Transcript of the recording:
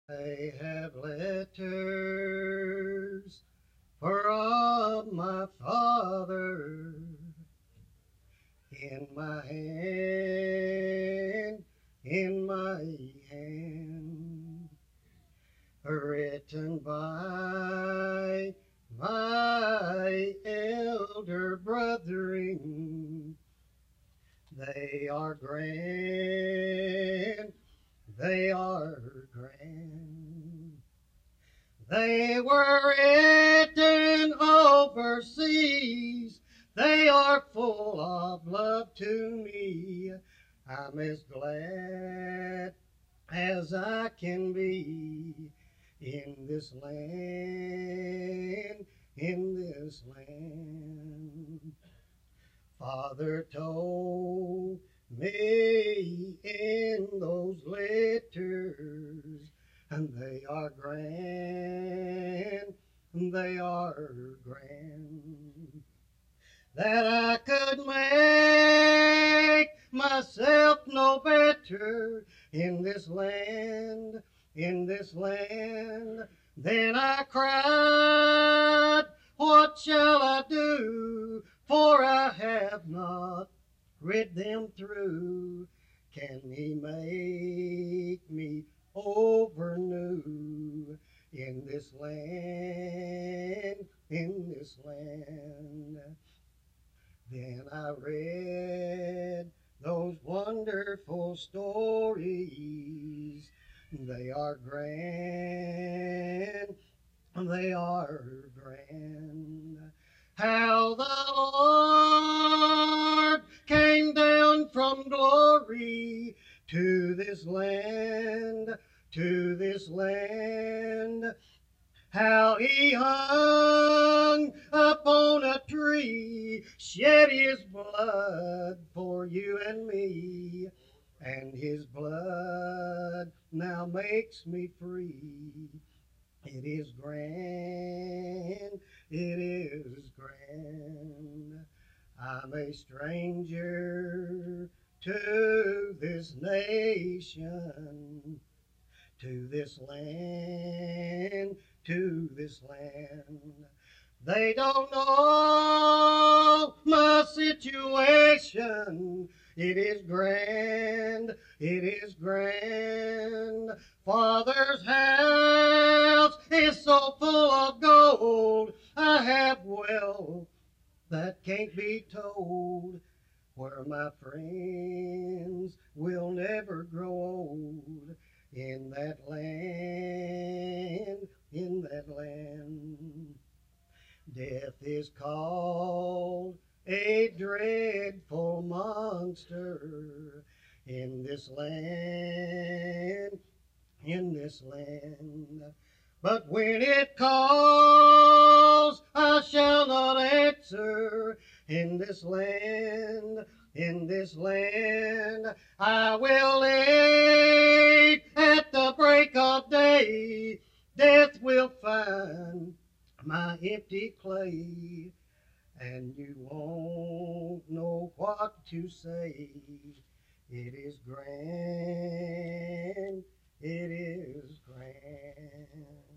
I have letters from my father in my hand, in my hand, written by my elder brethren. They are grand, they are grand. They were written overseas. They are full of love to me. I'm as glad as I can be in this land, in this land. Father told me in those letters, and they are grand, they are grand, that I could make myself no better in this land, in this land. Then I cried, what shall I do? For I have not read them through. Can he make me over new in this land, in this land? Then I read those wonderful stories. They are grand, they are grand. How the Lord came down from glory to this land, to this land. How he hung upon a tree, shed his blood for you and me, and his blood now makes me free. It is grand, it is grand. I'm a stranger to this nation, to this land, to this land. They don't know my situation. It is grand, it is grand. Father's house is so full of gold. I have wealth that can't be told, where my friends will never grow old in that land, in that land. Death is called a dreadful monster in this land, in this land. But when it calls, I shall not answer in this land, in this land. I will wait at the break of day. Death will find my empty clay, and you won't know what to say. It is grand, it is grand.